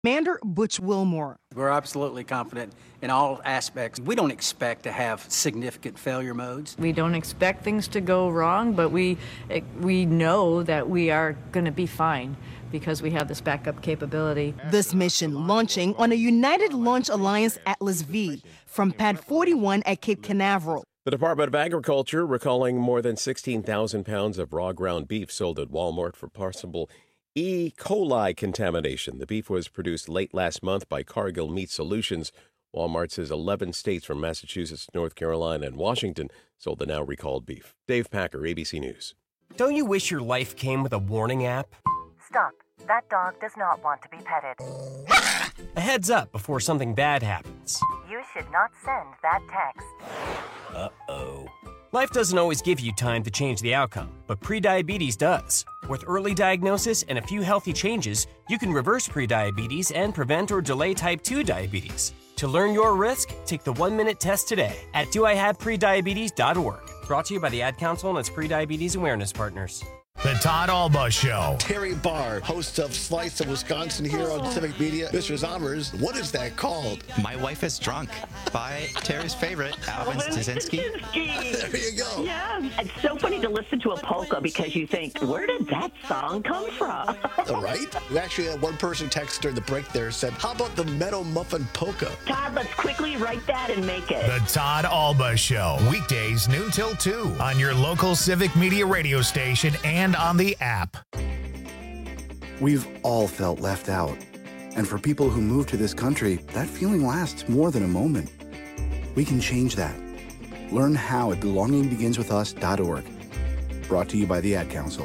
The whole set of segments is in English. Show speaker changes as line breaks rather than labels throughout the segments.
Commander Butch Wilmore.
We're absolutely confident in all aspects. We don't expect to have significant failure modes.
We don't expect things to go wrong, but we know that we are going to be fine because we have this backup capability.
This mission launching on a United Launch Alliance Atlas V from Pad 41 at Cape Canaveral.
The Department of Agriculture recalling more than 16,000 pounds of raw ground beef sold at Walmart for possible E. coli contamination. The beef was produced late last month by Cargill Meat Solutions. Walmart says 11 states from Massachusetts, North Carolina, and Washington sold the now recalled beef. Dave Packer, ABC News.
Don't you wish your life came with a warning app?
Stop. That dog does not want to be petted.
A heads up before something bad happens.
You should not send that text.
Uh-oh. Life doesn't always give you time to change the outcome, but prediabetes does. With early diagnosis and a few healthy changes, you can reverse prediabetes and prevent or delay type 2 diabetes. To learn your risk, take the 1-minute test today at doihaveprediabetes.org. Brought to you by the Ad Council and its prediabetes awareness partners.
The Todd Alba Show.
Terry Barr, host of Slice of Wisconsin here on Civic Media. Mr. Zommers, what is that called?
My Wife is Drunk by Terry's favorite, Alvin Stasinski.
There you go.
Yeah, it's so funny to listen to a polka because you think, where did that song come from?
All right. We actually had one person text during the break there said, how about the Meadow Muffin Polka?
Todd, let's quickly write that and make it.
The Todd Alba Show. Weekdays noon till 2 on your local Civic Media radio station and on the app.
We've all felt left out. And for people who move to this country, that feeling lasts more than a moment. We can change that. Learn how at belongingbeginswithus.org. Brought to you by the Ad Council.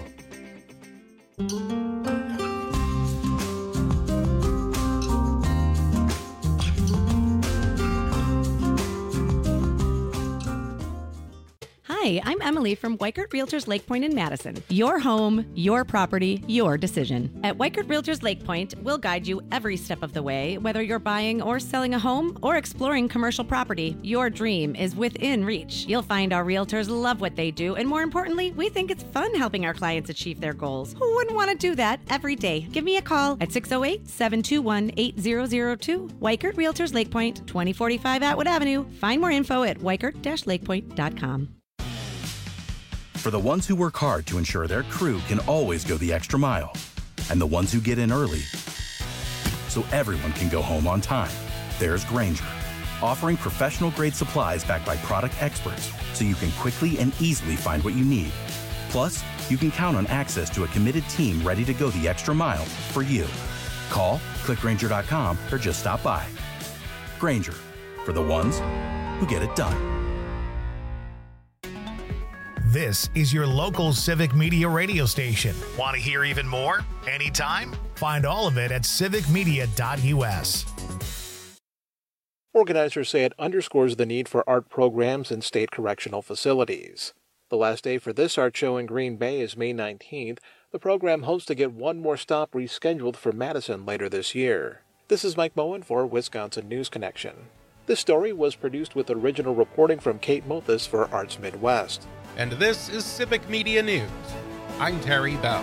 Hi, I'm Emily from Weikert Realtors Lake Point in Madison. Your home, your property, your decision. At Weikert Realtors Lake Point, we'll guide you every step of the way, whether you're buying or selling a home or exploring commercial property. Your dream is within reach. You'll find our realtors love what they do, and more importantly, we think it's fun helping our clients achieve their goals. Who wouldn't want to do that every day? Give me a call at 608-721-8002. Weikert Realtors Lake Point, 2045 Atwood Avenue. Find more info at weikert-lakepoint.com.
For the ones who work hard to ensure their crew can always go the extra mile, and the ones who get in early so everyone can go home on time, there's Grainger, offering professional-grade supplies backed by product experts so you can quickly and easily find what you need. Plus, you can count on access to a committed team ready to go the extra mile for you. Call, click Grainger.com, or just stop by. Grainger, for the ones who get it done.
This is your local Civic Media radio station. Want to hear even more? Anytime? Find all of it at civicmedia.us.
Organizers say it underscores the need for art programs in state correctional facilities. The last day for this art show in Green Bay is May 19th. The program hopes to get one more stop rescheduled for Madison later this year. This is Mike Moen for Wisconsin News Connection. This story was produced with original reporting from Kate Mothis for Arts Midwest.
And this is Civic Media News. I'm Terry Bell.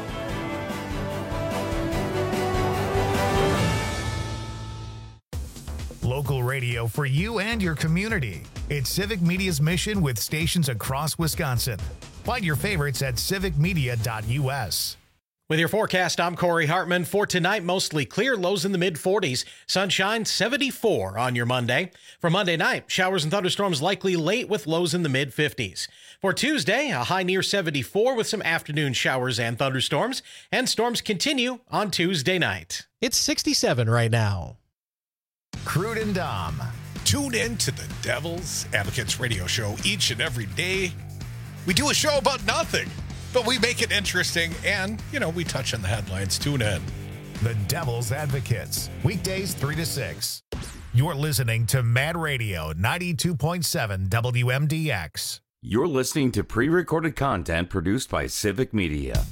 Local radio for you and your community. It's Civic Media's mission with stations across Wisconsin. Find your favorites at civicmedia.us.
With your forecast, I'm Corey Hartman. For tonight, mostly clear, lows in the mid-40s. Sunshine, 74 on your Monday. For Monday night, showers and thunderstorms likely late with lows in the mid-50s. For Tuesday, a high near 74 with some afternoon showers and thunderstorms. And storms continue on Tuesday night.
It's 67 right now.
Crude and Dom.
Tune in to the Devil's Advocates radio show each and every day. We do a show about nothing, but we make it interesting, and, we touch on the headlines. Tune in.
The Devil's Advocates, weekdays 3 to 6. You're listening to Mad Radio 92.7 WMDX.
You're listening to pre-recorded content produced by Civic Media.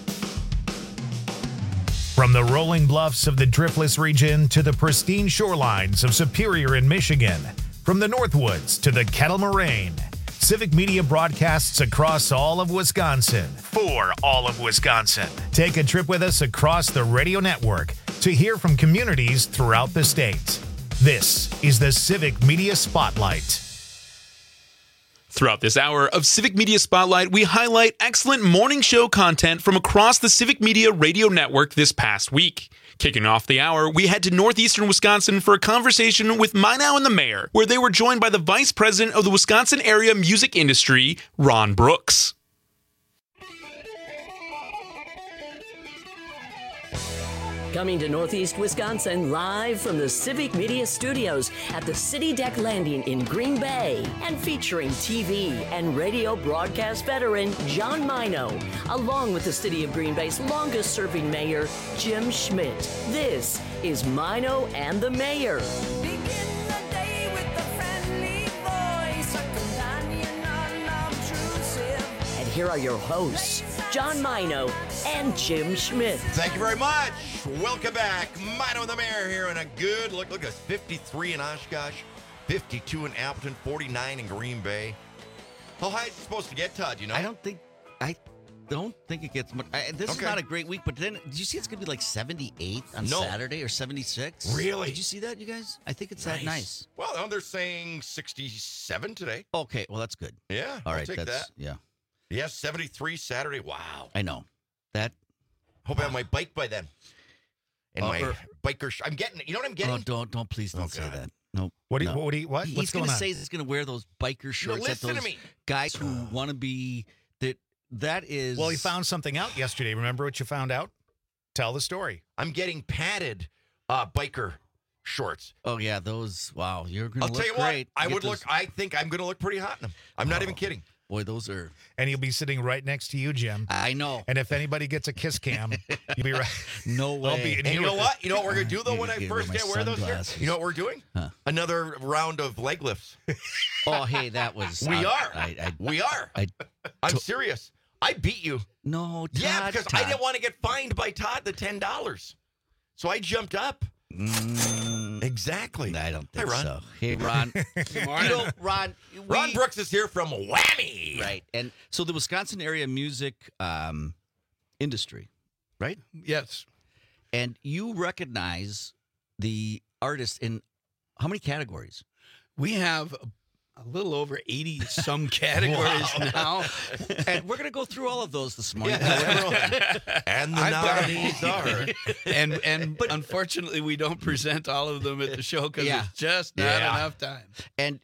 From the rolling bluffs of the Driftless region to the pristine shorelines of Superior in Michigan, from the Northwoods to the Kettle Moraine, Civic Media broadcasts across all of Wisconsin, for all of Wisconsin. Take a trip with us across the radio network to hear from communities throughout the state. This is the Civic Media Spotlight.
Throughout this hour of Civic Media Spotlight, we highlight excellent morning show content from across the Civic Media Radio Network this past week. Kicking off the hour, we head to northeastern Wisconsin for a conversation with Minow and the mayor, where they were joined by the vice president of the Wisconsin area music industry, Ron Brooks.
Coming to Northeast Wisconsin, live from the Civic Media Studios at the City Deck Landing in Green Bay, and featuring TV and radio broadcast veteran John Minow, along with the City of Green Bay's longest-serving mayor, Jim Schmidt. This is Minow and the Mayor. And here are your hosts, John Minow and Jim Schmidt.
Thank you very much. Welcome back. Minow and the Mayor here, and a good look. Look at us, 53 in Oshkosh, 52 in Appleton, 49 in Green Bay. How high is it supposed to get, Todd? You know?
I don't think it gets much. This is not a great week, but then did you see it's going to be like 78 on Saturday or 76?
Really?
Did you see that, you guys? I think it's that nice.
Well, now they're saying 67 today.
Okay, well, that's good.
Yeah,
all
I'll
right,
take that.
Yeah.
Yeah, 73 Saturday. Wow.
I know. That.
Hope I have my bike by then. And my biker. I'm getting. You know what I'm getting?
Oh, please don't say that. Nope.
What?
No.
What?
He's going to say he's going to wear those biker shorts.
Listen
that those
to me.
Guys who want to be that is.
Well, he found something out yesterday. Remember what you found out? Tell the story.
I'm getting padded biker shorts.
Oh yeah, those. Wow, you're going to look
great.
I'll tell you
what. I think I'm going to look pretty hot in them. I'm not even kidding.
Boy, those are.
And he'll be sitting right next to you, Jim.
I know.
And if anybody gets a kiss cam, you'll be right.
No way.
And you know what? You know what we're going to do, though, when I first get wear those here? You know what we're doing?
Huh.
Another round of leg lifts.
Oh, hey, that was.
We are. I'm serious. I beat you.
No, Todd.
Yeah, because I didn't want to get fined by Todd the $10. So I jumped up. Exactly.
I don't think
Ron.
so. Hey, Ron.
Good morning.
Ron
Brooks is here from Whammy.
Right. And so the Wisconsin area music industry, right?
Yes.
And you recognize the artists in how many categories?
We have a little over 80 some categories now.
And we're going to go through all of those this morning.
And the nominees are.
And unfortunately, we don't present all of them at the show because it's just not enough time.
And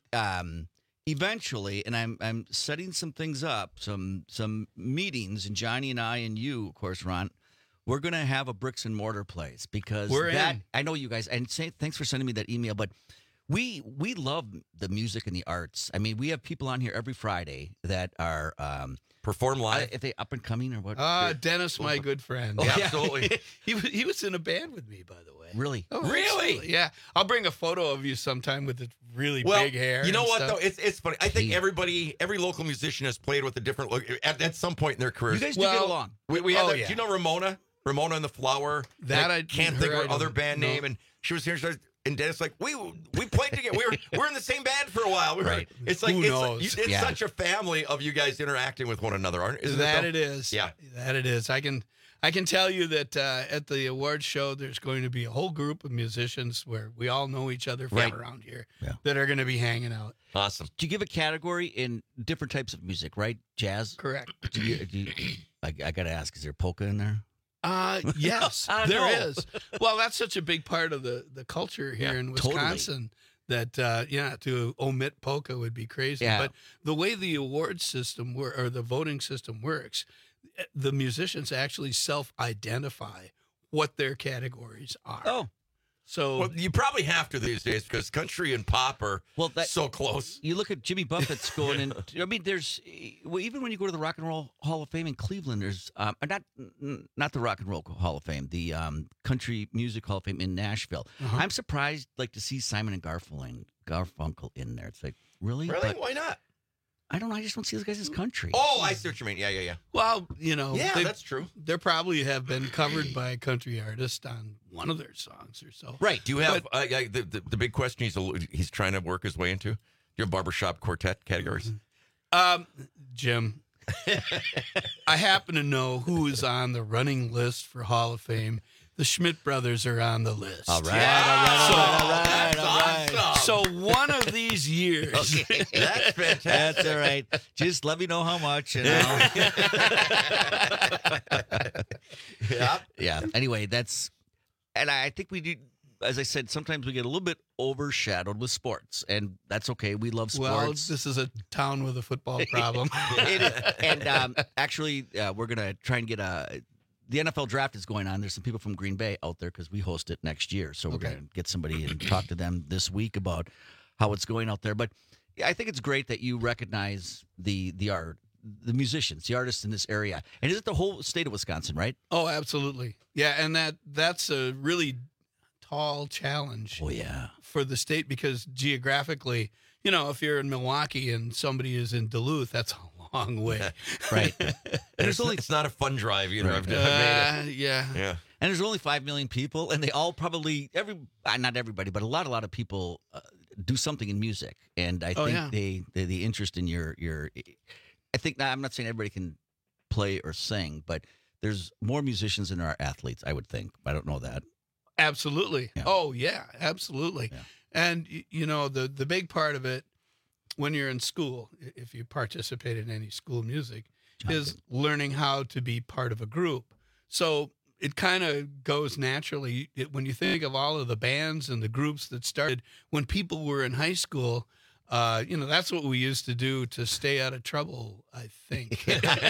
eventually, and I'm setting some things up, some meetings, and Johnny and I and you, of course, Ron, we're going to have a bricks and mortar place because I know you guys, and thanks for sending me that email, but we love the music and the arts. I mean, we have people on here every Friday that are
perform live.
Are they up and coming or what?
Dennis, my good friend.
Oh, yeah, absolutely.
he was in a band with me, by the way.
Really?
Oh,
really?
Absolutely. Yeah. I'll bring a photo of you sometime with the really big hair.
You know what,
stuff.
though? It's funny. I think every local musician has played with a different look at some point in their careers.
You guys do get along.
We had do you know Ramona? Ramona and the Flower?
That
I can't think of her other band name. And she was here. And Dennis like, we played together. We're in the same band for a while.
Right.
It's like it's such a family of you guys interacting with one another, aren't it?
It is.
Yeah.
That it is. I can tell you that at the awards show, there's going to be a whole group of musicians where we all know each other from around here that are going to be hanging out.
Awesome.
Do you give a category in different types of music, right? Jazz?
Correct.
I got to ask, is there polka in there?
Yes, there is. Well, that's such a big part of the culture here in Wisconsin that, to omit polka would be crazy.
Yeah.
But the way the award system or the voting system works, the musicians actually self-identify what their categories are.
Oh.
So
you probably have to these days because country and pop are so close.
You look at Jimmy Buffett's going, and I mean, there's even when you go to the Rock and Roll Hall of Fame in Cleveland, there's not the Rock and Roll Hall of Fame, the Country Music Hall of Fame in Nashville. I'm surprised, to see Simon and Garfunkel in there. It's like really,
why not?
I don't know. I just don't see those guys as country.
Oh, I see what you mean. Yeah.
Well,
that's true.
They probably have been covered by a country artist on one of their songs or so.
Right. Do you have the big question he's trying to work his way into? Do you have barbershop quartet categories?
Jim, I happen to know who is on the running list for Hall of Fame the Schmidt brothers are on the list.
All right.
So one of these years.
Okay, that's fantastic.
That's all right. Just let me know how much. And yeah. Anyway, and I think we do. As I said, sometimes we get a little bit overshadowed with sports, and that's okay. We love sports.
Well, this is a town with a football problem.
It is. And actually, we're going to try and get the NFL draft is going on. There's some people from Green Bay out there because we host it next year. So we're going to get somebody and talk to them this week about how it's going out there. But I think it's great that you recognize the art, the musicians, the artists in this area. And is it the whole state of Wisconsin, right?
Oh, absolutely. Yeah, and that's a really tall challenge for the state because geographically, if you're in Milwaukee and somebody is in Duluth, that's a long way.
Right.
And it's not a fun drive either.
Right.
I've never made it.
Yeah.
And there's only 5 million people, and they all probably, not everybody, but a lot of people do something in music. And I think the interest in your I think, I'm not saying everybody can play or sing, but there's more musicians than there are athletes, I would think. I don't know that.
Absolutely. Yeah. Oh, yeah, absolutely. Yeah. And, the big part of it when you're in school, if you participate in any school music, is learning how to be part of a group. So it kind of goes naturally. When you think of all of the bands and the groups that started when people were in high school, that's what we used to do to stay out of trouble, I think.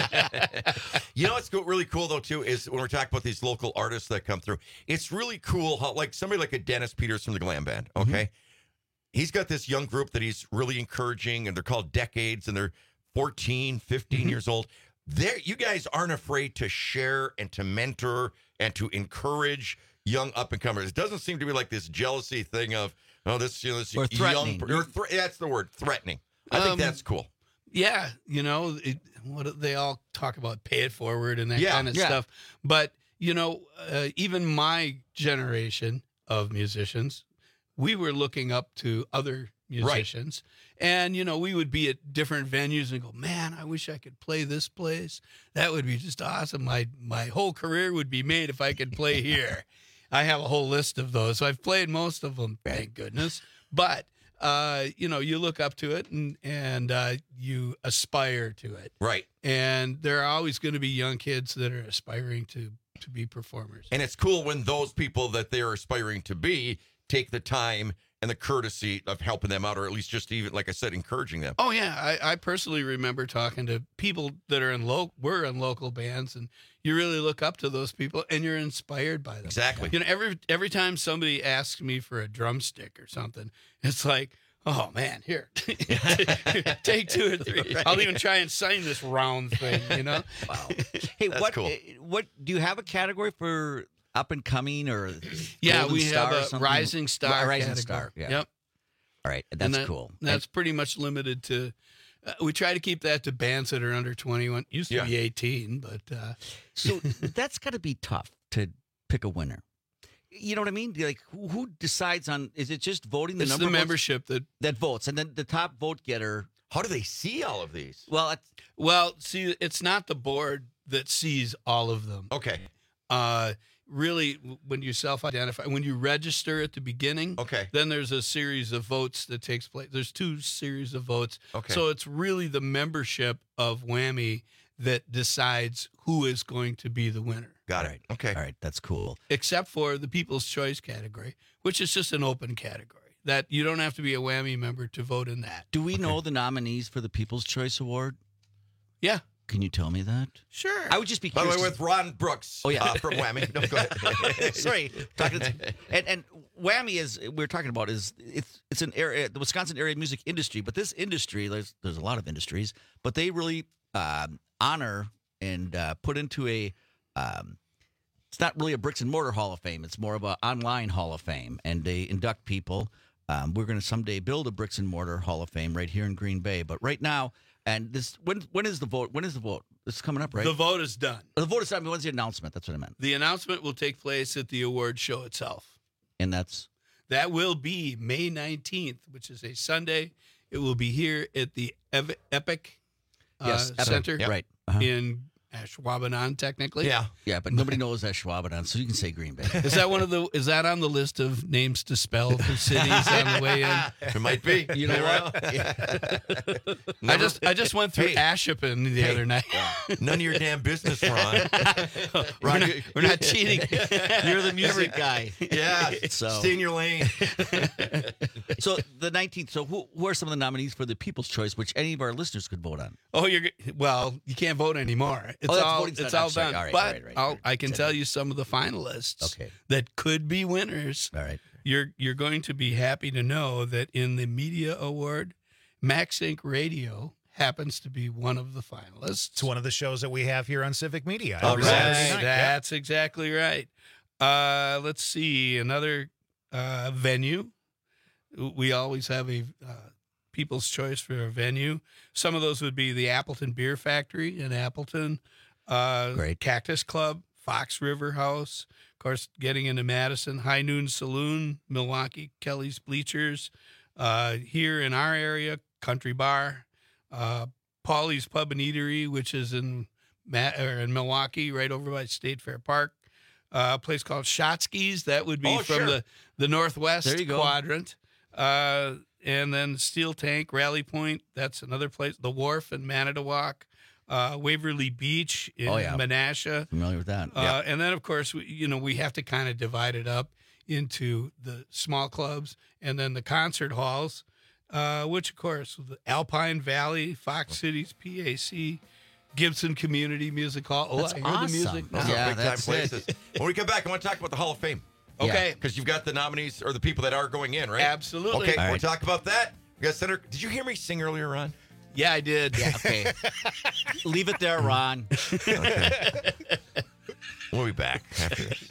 What's really cool, though, too, is when we're talking about these local artists that come through, it's really cool how, like, somebody like a Dennis Peters from the Glam Band, okay? Mm-hmm. He's got this young group that he's really encouraging, and they're called Decades, and they're 14, 15 years old. You guys aren't afraid to share and to mentor and to encourage young up-and-comers. It doesn't seem to be like this jealousy thing of, this
or threatening.
That's the word, threatening. I think that's cool.
Yeah, what they all talk about, pay it forward and that kind of stuff. But, even my generation of musicians, we were looking up to other musicians. Right. And, we would be at different venues and go, man, I wish I could play this place. That would be just awesome. My whole career would be made if I could play here. I have a whole list of those. So I've played most of them, thank goodness. But, you look up to it and you aspire to it.
Right.
And there are always going to be young kids that are aspiring to be performers.
And it's cool when those people that they're aspiring to be take the time and the courtesy of helping them out, or at least just even, like I said, encouraging them.
Oh, yeah. I personally remember talking to people that were in local bands, and you really look up to those people, and you're inspired by them.
Exactly.
Every time somebody asks me for a drumstick or something, it's like, oh, man, here, take 2 or 3. Right. I'll even try and sign this round thing, Wow.
Hey,
that's cool.
What do you have a category for up and coming or
we have a rising star.
Rising star. Yeah.
Yep.
All right, that's cool.
That's pretty much limited to. We try to keep that to bands that are under 21. Used to be 18, but
so that's got to be tough to pick a winner. You know what I mean? Like, who decides on? Is it just voting?
It's the membership that
votes, and then the top vote getter.
How do they see all of these?
Well, see, it's not the board that sees all of them.
Okay.
Really, when you self-identify, when you register at the beginning, then there's a series of votes that takes place. There's 2 series of votes.
Okay.
So it's really the membership of Whammy that decides who is going to be the winner.
Got it. Okay.
All right, that's cool.
Except for the People's Choice category, which is just an open category. That you don't have to be a Whammy member to vote in that.
Do we know the nominees for the People's Choice Award?
Yeah.
Can you tell me that?
Sure.
I would just be
By
curious.
the way, with Ron Brooks from Whammy. No, go ahead.
Sorry. And Whammy we're talking about it's an area, the Wisconsin area music industry, but this industry, there's a lot of industries, but they really honor and put into it's not really a bricks and mortar Hall of Fame. It's more of an online Hall of Fame, and they induct people. We're going to someday build a bricks and mortar Hall of Fame right here in Green Bay, but right now, and this when is the vote? When is the vote? It's coming up, right?
The vote is done.
The vote is done. When's the announcement? That's what I meant.
The announcement will take place at the award show itself.
And
that will be May 19th, which is a Sunday. It will be here at the Epic Center
right.
in Ashwaubenon, technically.
Yeah, but nobody knows Ashwaubenon, so you can say Green Bay.
Is that on the list of names to spell for cities on the way in?
It might be.
You know what?
I just went through Ashippun the other night.
None of your damn business, Ron.
We're not cheating.
You're the music guy.
Yeah. Stay in your lane.
So the 19th. So who are some of the nominees for the People's Choice, which any of our listeners could vote on?
Oh, you can't vote anymore. It's all done.
All right,
but I can tell you some of the finalists that could be winners.
All right.
You're going to be happy to know that in the media award, Max Inc. Radio happens to be one of the finalists.
It's one of the shows that we have here on Civic Media.
That's exactly right. Let's see, another venue. We always have a People's Choice for a venue. Some of those would be the Appleton Beer Factory in Appleton, Cactus Club, Fox River House, of course, getting into Madison, High Noon Saloon, Milwaukee, Kelly's Bleachers, here in our area, Country Bar, Paulie's Pub and Eatery, which is in Milwaukee, right over by State Fair Park. A place called Shotsky's, that would be the Northwest quadrant. And then Steel Tank, Rally Point, that's another place. The Wharf in Manitowoc, Waverly Beach in Menasha.
Familiar with that.
And then, of course, we have to kind of divide it up into the small clubs and then the concert halls, which, of course, the Alpine Valley, Fox Cities, PAC, Gibson Community Music Hall. Oh,
that's
I
hear awesome.
The music. Those are big-time places. When we come back, I want to talk about the Hall of Fame.
Okay.
Because you've got the nominees or the people that are going in, right?
Absolutely.
Okay, we'll talk about that. We got Senator. Did you hear me sing earlier, Ron?
Yeah, I did.
Yeah, okay. Leave it there, Ron.
Okay. We'll be back after this.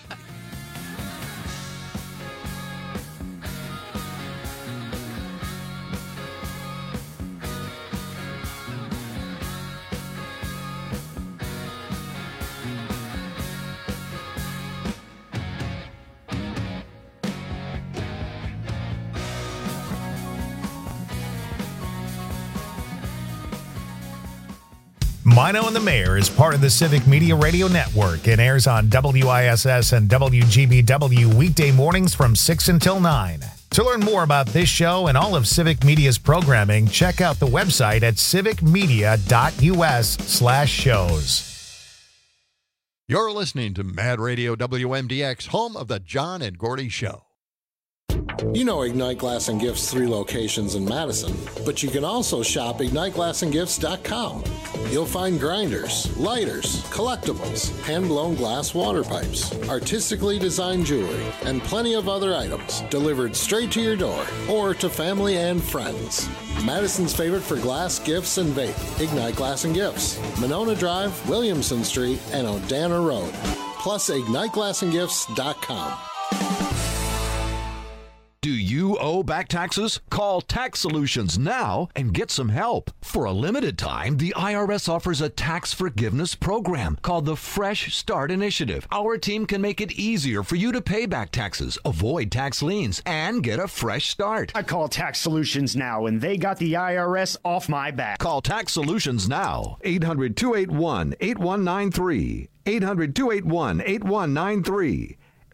Mino and the Mayor is part of the Civic Media Radio Network and airs on WISS and WGBW weekday mornings from 6 until 9. To learn more about this show and all of Civic Media's programming, check out the website at civicmedia.us/shows.
You're listening to Mad Radio WMDX, home of the John and Gordy Show.
You know Ignite Glass and Gifts' 3 locations in Madison, but you can also shop IgniteGlassandGifts.com. You'll find grinders, lighters, collectibles, hand-blown glass water pipes, artistically designed jewelry, and plenty of other items delivered straight to your door or to family and friends. Madison's favorite for glass, gifts, and vape, Ignite Glass and Gifts, Monona Drive, Williamson Street, and Odana Road. Plus, IgniteGlassandGifts.com.
Do you owe back taxes? Call Tax Solutions now and get some help. For a limited time, the IRS offers a tax forgiveness program called the Fresh Start Initiative. Our team can make it easier for you to pay back taxes, avoid tax liens, and get a fresh start.
I call Tax Solutions now, and they got the IRS off my back.
Call Tax Solutions now. 800-281-8193. 800-281-8193.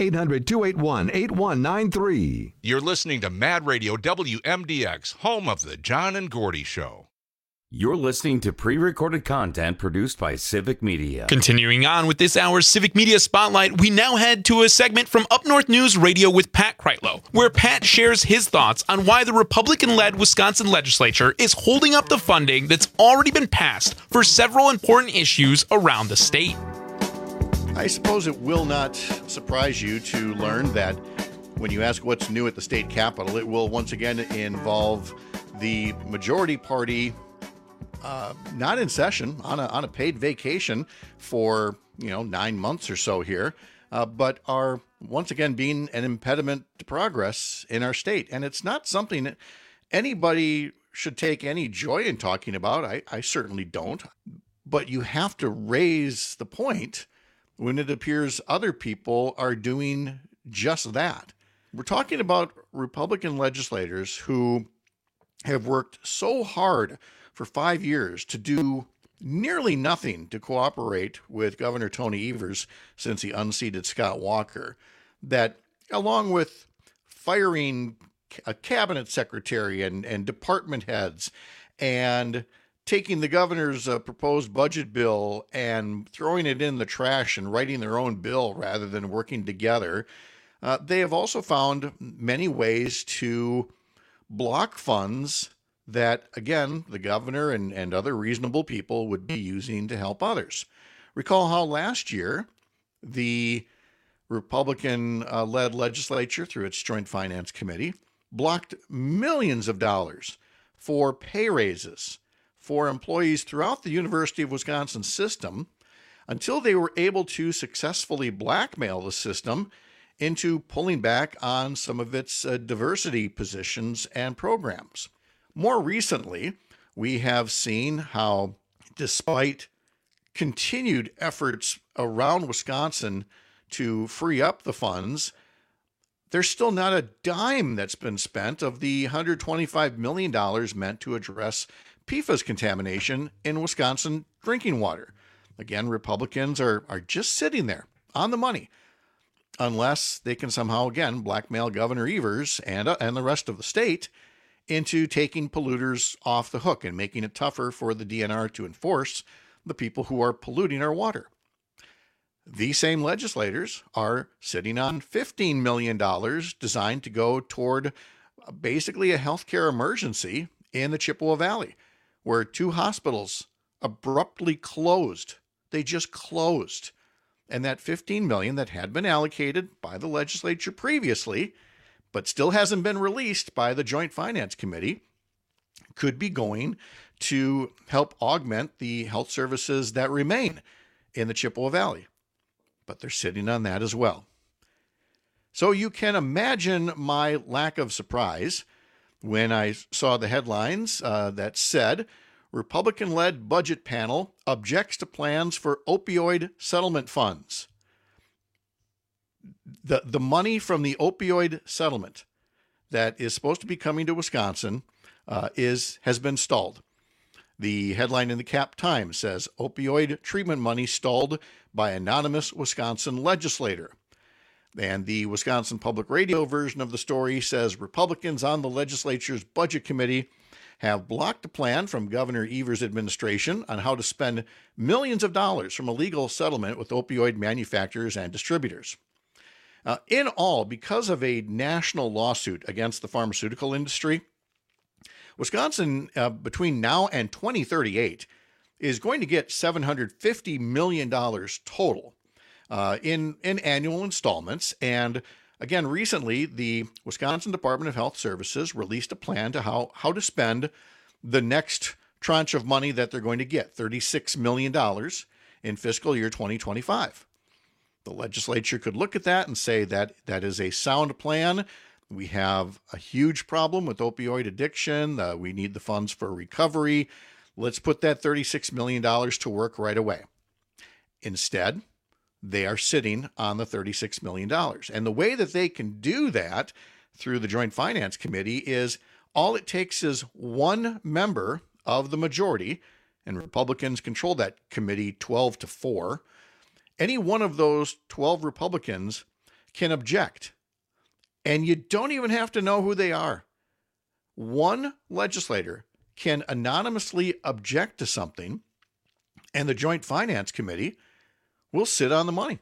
800-281-8193.
You're listening to Mad Radio WMDX, home of the John and Gordy Show.
You're listening to pre-recorded content produced by Civic Media.
Continuing on with this hour's Civic Media Spotlight, we now head to a segment from Up North News Radio with Pat Kreitlow, where Pat shares his thoughts on why the Republican-led Wisconsin legislature is holding up the funding that's already been passed for several important issues around the state.
I suppose it will not surprise you to learn that when you ask what's new at the state capitol, it will once again involve the majority party not in session, on a paid vacation for 9 months or so here, but are once again being an impediment to progress in our state. And it's not something that anybody should take any joy in talking about. I certainly don't. But you have to raise the point when it appears other people are doing just that. We're talking about Republican legislators who have worked so hard for 5 years to do nearly nothing to cooperate with Governor Tony Evers since he unseated Scott Walker, that along with firing a cabinet secretary and department heads and taking the governor's proposed budget bill and throwing it in the trash and writing their own bill rather than working together, they have also found many ways to block funds that, again, the governor and other reasonable people would be using to help others. Recall how last year the Republican-led legislature, through its Joint Finance Committee, blocked millions of dollars for pay raises for employees throughout the University of Wisconsin system until they were able to successfully blackmail the system into pulling back on some of its diversity positions and programs. More recently, we have seen how, despite continued efforts around Wisconsin to free up the funds, there's still not a dime that's been spent of the $125 million meant to address PFAS contamination in Wisconsin drinking water. Again, Republicans are just sitting there on the money, unless they can somehow, again, blackmail Governor Evers and the rest of the state into taking polluters off the hook and making it tougher for the DNR to enforce the people who are polluting our water. These same legislators are sitting on $15 million designed to go toward basically a healthcare emergency in the Chippewa Valley, where 2 hospitals abruptly closed. They just closed. And that $15 million that had been allocated by the legislature previously, but still hasn't been released by the Joint Finance Committee, could be going to help augment the health services that remain in the Chippewa Valley. But they're sitting on that as well. So you can imagine my lack of surprise when I saw the headlines that said, Republican-led budget panel objects to plans for opioid settlement funds. The money from the opioid settlement that is supposed to be coming to Wisconsin has been stalled. The headline in the Cap Times says, opioid treatment money stalled by anonymous Wisconsin legislator. And the Wisconsin Public Radio version of the story says, Republicans on the legislature's budget committee have blocked a plan from Governor Evers' administration on how to spend millions of dollars from a legal settlement with opioid manufacturers and distributors. In all, because of a national lawsuit against the pharmaceutical industry, Wisconsin, between now and 2038, is going to get $750 million total in annual installments. And again, recently, the Wisconsin Department of Health Services released a plan to how to spend the next tranche of money that they're going to get, $36 million in fiscal year 2025. The legislature could look at that and say that that is a sound plan. We have a huge problem with opioid addiction. We need the funds for recovery. Let's put that $36 million to work right away. Instead, they are sitting on the $36 million. And the way that they can do that through the Joint Finance Committee is all it takes is one member of the majority, and Republicans control that committee 12-4. Any one of those 12 Republicans can object. And you don't even have to know who they are. One legislator can anonymously object to something, and the Joint Finance Committee will sit on the money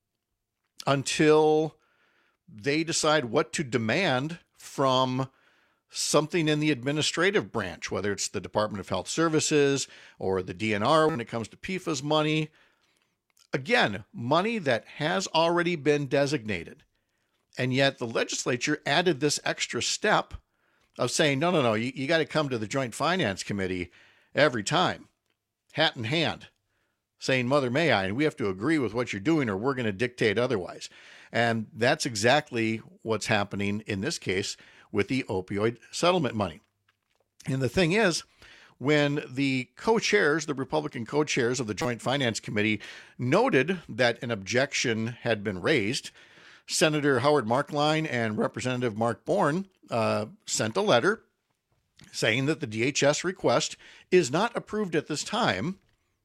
until they decide what to demand from something in the administrative branch, whether it's the Department of Health Services or the DNR when it comes to PFAS money. Again, money that has already been designated. And yet the legislature added this extra step of saying, no, you got to come to the Joint Finance Committee every time, hat in hand, saying, Mother may I, and we have to agree with what you're doing or we're going to dictate otherwise. And that's exactly what's happening in this case with the opioid settlement money. And the thing is, when the co-chairs, the Republican co-chairs of the Joint Finance Committee noted that an objection had been raised, Senator Howard Markline and Representative Mark Bourne sent a letter saying that the DHS request is not approved at this time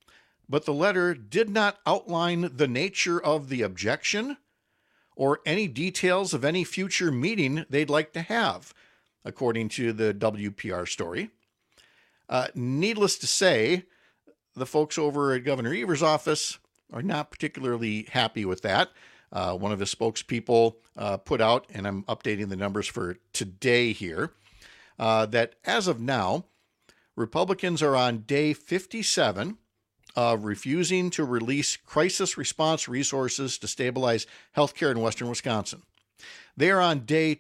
but the letter did not outline the nature of the objection or any details of any future meeting they'd like to have, according to the WPR story. Needless to say, the folks over at Governor Evers' office are not particularly happy with that. One of his spokespeople put out, and I'm updating the numbers for today here, that as of now, Republicans are on day 57 of refusing to release crisis response resources to stabilize healthcare in western Wisconsin. They are on day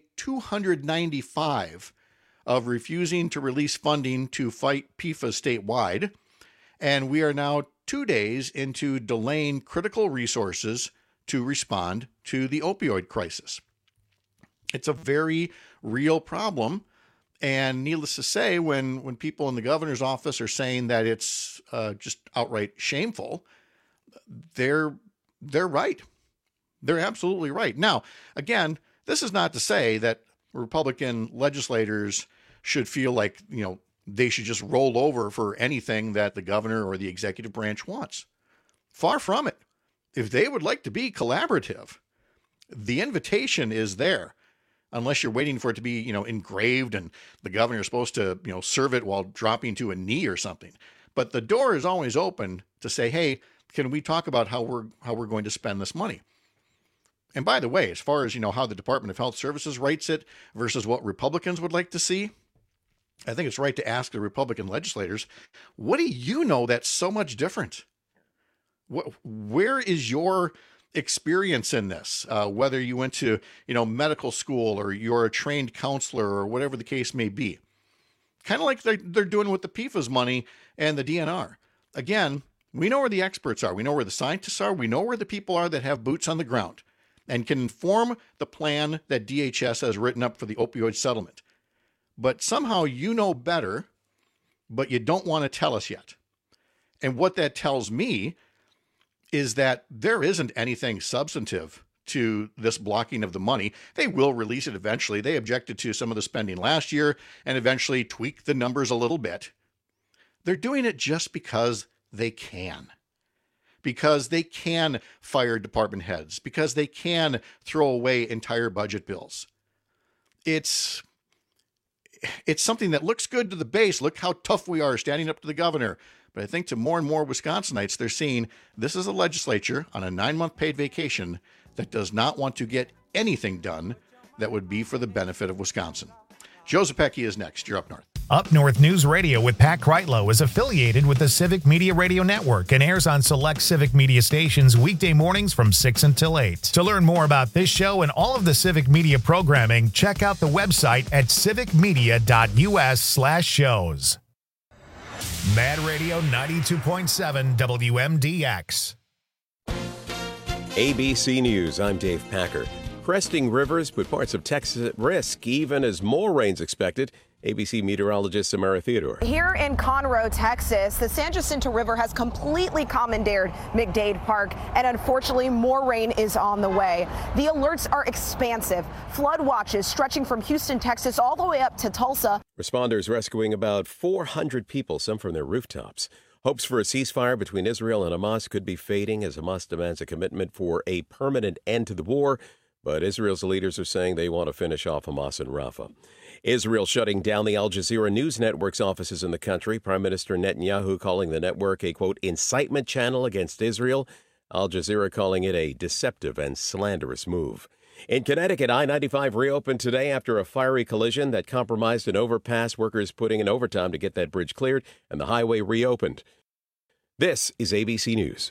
295 of refusing to release funding to fight PFAS statewide, and we are now 2 days into delaying critical resources to respond to the opioid crisis. It's a very real problem, and needless to say, when people in the governor's office are saying that it's just outright shameful, they're right. They're absolutely right. Now, again, this is not to say that Republican legislators should feel like, they should just roll over for anything that the governor or the executive branch wants. Far from it. If they would like to be collaborative, the invitation is there, unless you're waiting for it to be, engraved and the governor is supposed to, serve it while dropping to a knee or something. But the door is always open to say, hey, can we talk about how we're going to spend this money? And by the way, as far as, how the Department of Health Services writes it versus what Republicans would like to see, I think it's right to ask the Republican legislators, what do you know that's so much different? Where is your experience in this? Whether you went to, medical school or you're a trained counselor or whatever the case may be. Kind of like they're doing with the PFAS money and the DNR. Again, we know where the experts are. We know where the scientists are. We know where the people are that have boots on the ground and can inform the plan that DHS has written up for the opioid settlement. But somehow you know better, but you don't want to tell us yet. And what that tells me is that there isn't anything substantive to this blocking of the money. They will release it eventually. They objected to some of the spending last year and eventually tweaked the numbers a little bit. They're doing it just because they can. Because they can fire department heads. Because they can throw away entire budget bills. It's something that looks good to the base. Look how tough we are standing up to the governor. But I think to more and more Wisconsinites, they're seeing this is a legislature on a 9-month paid vacation that does not want to get anything done that would be for the benefit of Wisconsin. Joe Zepecki is next. You're up north.
Up North News Radio with Pat Kreitlow is affiliated with the Civic Media Radio Network and airs on select Civic Media stations weekday mornings from 6 until 8. To learn more about this show and all of the Civic Media programming, check out the website at civicmedia.us/shows. Mad Radio 92.7 WMDX.
ABC News, I'm Dave Packer. Cresting rivers put parts of Texas at risk, even as more rain's expected. ABC meteorologist Samara Theodore.
Here in Conroe, Texas, the San Jacinto River has completely commandeered McDade Park, and unfortunately, more rain is on the way. The alerts are expansive. Flood watches stretching from Houston, Texas, all the way up to Tulsa.
Responders rescuing about 400 people, some from their rooftops. Hopes for a ceasefire between Israel and Hamas could be fading as Hamas demands a commitment for a permanent end to the war. But Israel's leaders are saying they want to finish off Hamas in Rafah. Israel shutting down the Al Jazeera news network's offices in the country. Prime Minister Netanyahu calling the network a, quote, incitement channel against Israel. Al Jazeera calling it a deceptive and slanderous move. In Connecticut, I-95 reopened today after a fiery collision that compromised an overpass. Workers putting in overtime to get that bridge cleared, and the highway reopened. This is ABC News.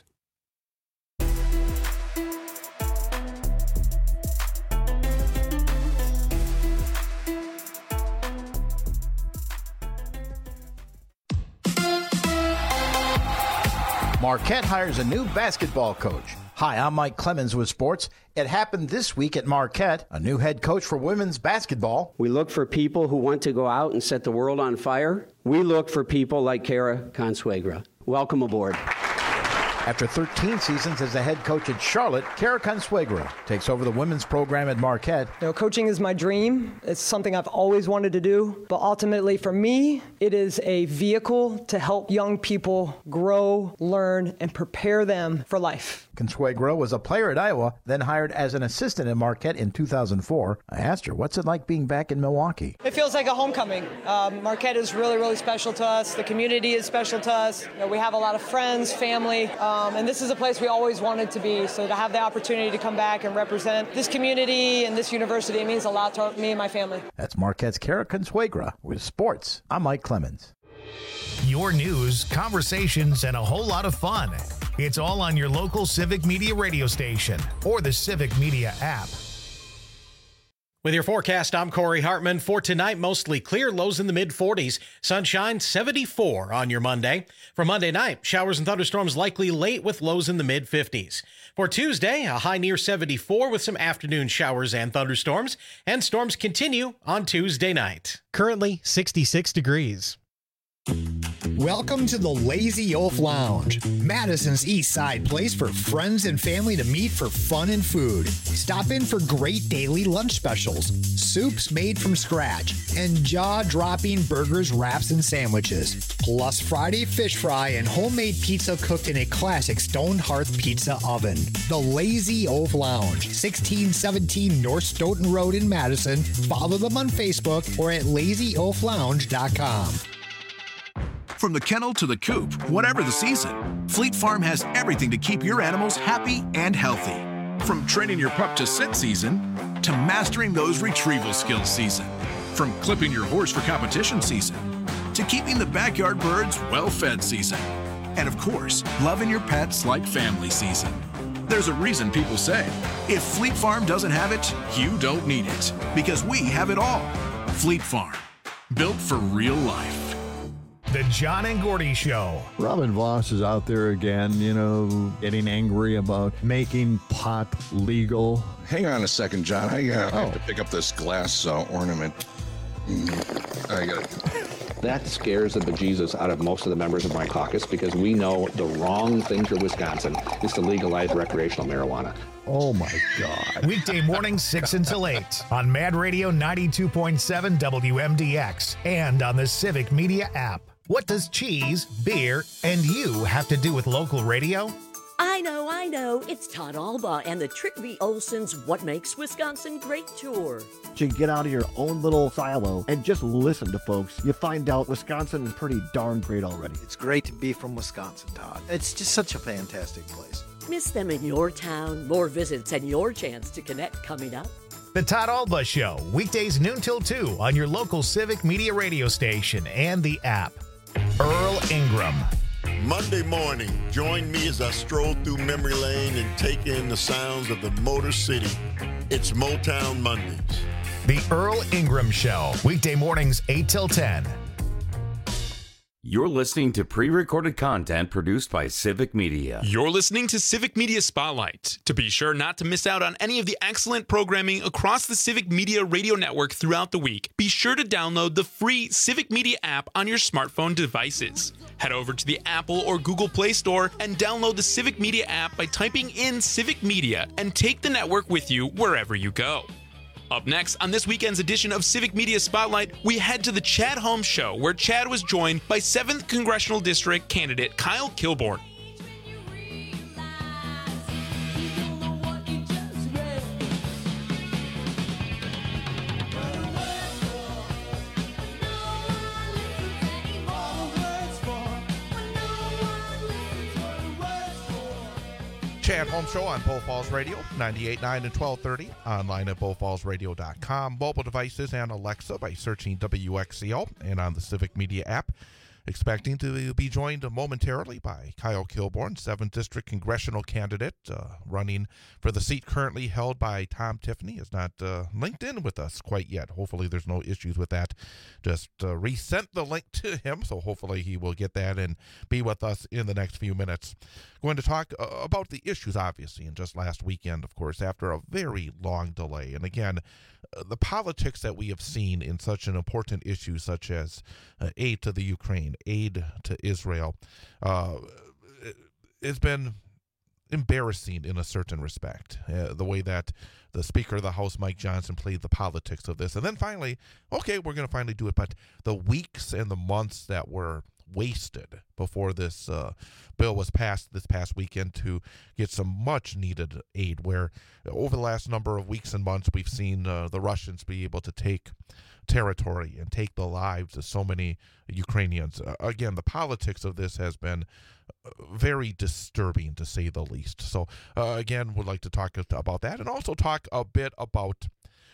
Marquette hires a new basketball coach. Hi, I'm Mike Clemens with sports. It happened this week at Marquette, a new head coach for women's basketball.
We look for people who want to go out and set the world on fire. We look for people like Kara Consuegra. Welcome aboard.
After 13 seasons as a head coach at Charlotte, Kara Consuegra takes over the women's program at Marquette.
Coaching is my dream. It's something I've always wanted to do. But ultimately, for me, it is a vehicle to help young people grow, learn, and prepare them for life.
Consuegra was a player at Iowa, then hired as an assistant at Marquette in 2004. I asked her, what's it like being back in Milwaukee?
It feels like a homecoming. Marquette is really, really special to us. The community is special to us. We have a lot of friends, family, and this is a place we always wanted to be. So to have the opportunity to come back and represent this community and this university, it means a lot to me and my family.
That's Marquette's Kara Consuegra. With sports, I'm Mike Clemens.
Your news, conversations, and a whole lot of fun. It's all on your local Civic Media radio station or the Civic Media app.
With your forecast, I'm Corey Hartman. For tonight, mostly clear, lows in the mid-40s. Sunshine, 74 on your Monday. For Monday night, showers and thunderstorms likely late with lows in the mid-50s. For Tuesday, a high near 74 with some afternoon showers and thunderstorms. And storms continue on Tuesday night.
Currently 66 degrees.
Welcome to the Lazy Oaf Lounge, Madison's East Side place for friends and family to meet for fun and food. Stop in for great daily lunch specials, soups made from scratch, and jaw-dropping burgers, wraps, and sandwiches. Plus Friday fish fry and homemade pizza cooked in a classic stone hearth pizza oven. The Lazy Oaf Lounge, 1617 North Stoughton Road in Madison. Follow them on Facebook or at lazyoaflounge.com.
From the kennel to the coop, whatever the season, Fleet Farm has everything to keep your animals happy and healthy. From training your pup to sit season, to mastering those retrieval skills season. From clipping your horse for competition season, to keeping the backyard birds well-fed season. And of course, loving your pets like family season. There's a reason people say, if Fleet Farm doesn't have it, you don't need it. Because we have it all. Fleet Farm, built for real life.
The John and Gordy Show.
Robin Voss is out there again, getting angry about making pot legal.
Hang on a second, John. I have to pick up this glass ornament. I got it.
That scares the bejesus out of most of the members of my caucus because we know the wrong thing for Wisconsin is to legalize recreational marijuana.
Oh, my God.
Weekday mornings 6 until 8 on Mad Radio 92.7 WMDX and on the Civic Media app. What does cheese, beer, and you have to do with local radio?
I know. It's Todd Alba and the Trick V. Olson's What Makes Wisconsin Great tour.
You get out of your own little silo and just listen to folks. You find out Wisconsin is pretty darn great already.
It's great to be from Wisconsin, Todd. It's just such a fantastic place.
Miss them in your town. More visits and your chance to connect coming up.
The Todd Alba Show, weekdays noon till 2 on your local Civic Media radio station and the app. Earl Ingram.
Monday morning, join me as I stroll through memory lane and take in the sounds of the Motor City. It's Motown Mondays.
The Earl Ingram Show, weekday mornings 8 till 10.
You're listening to pre-recorded content produced by Civic Media.
You're listening to Civic Media Spotlight. To be sure not to miss out on any of the excellent programming across the Civic Media radio network throughout the week, be sure to download the free Civic Media app on your smartphone devices. Head over to the Apple or Google Play Store and download the Civic Media app by typing in Civic Media and take the network with you wherever you go. Up next, on this weekend's edition of Civic Media Spotlight, we head to the Chad Holmes Show, where Chad was joined by 7th Congressional District candidate Kyle Kilborn.
Chad Holmes Show on Bull Falls Radio, 98.9 and 1230, online at bullfallsradio.com, mobile devices and Alexa by searching WXCO, and on the Civic Media app. Expecting to be joined momentarily by Kyle Kilborn, 7th District Congressional candidate, running for the seat currently held by Tom Tiffany. Is not linked in with us quite yet. Hopefully there's no issues with that. Just resent the link to him, so hopefully he will get that and be with us in the next few minutes. Going to talk about the issues, obviously, and just last weekend, of course, after a very long delay. And again, the politics that we have seen in such an important issue such as aid to the Ukraine, aid to Israel, it's been embarrassing in a certain respect, the way that the Speaker of the House, Mike Johnson, played the politics of this. And then finally, okay, we're going to finally do it. But the weeks and the months that were wasted before this bill was passed this past weekend to get some much-needed aid, where over the last number of weeks and months, we've seen the Russians be able to take territory and take the lives of so many Ukrainians. Again, the politics of this has been very disturbing, to say the least. So, again, would like to talk about that and also talk a bit about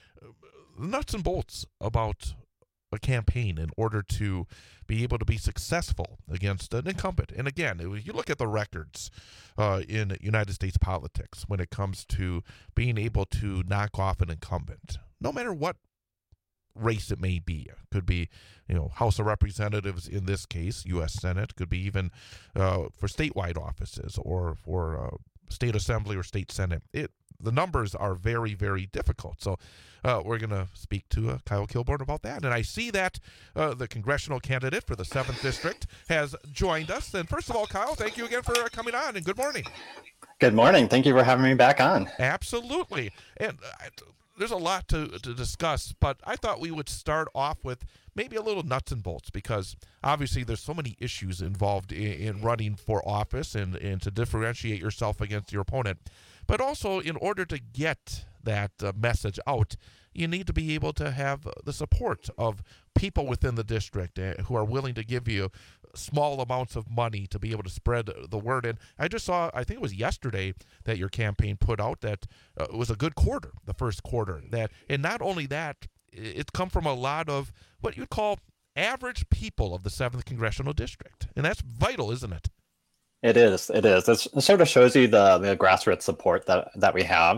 nuts and bolts about a campaign in order to be able to be successful against an incumbent. And again, you look at the records in United States politics when it comes to being able to knock off an incumbent, no matter what race it may be. It could be, House of Representatives in this case, U.S. Senate, could be even for statewide offices or for state assembly or state senate. The numbers are very, very difficult. So we're going to speak to Kyle Kilborn about that. And I see that the congressional candidate for the 7th District has joined us. And first of all, Kyle, thank you again for coming on, and good morning.
Good morning. Thank you for having me back on.
Absolutely. And there's a lot to discuss, but I thought we would start off with maybe a little nuts and bolts, because obviously there's so many issues involved in running for office and to differentiate yourself against your opponent. But also, in order to get that message out, you need to be able to have the support of people within the district who are willing to give you small amounts of money to be able to spread the word. And I just saw, I think it was yesterday, that your campaign put out that it was a good quarter, the first quarter. And not only that, it's come from a lot of what you'd call average people of the 7th Congressional District. And that's vital, isn't it?
It is. It sort of shows you the grassroots support that we have.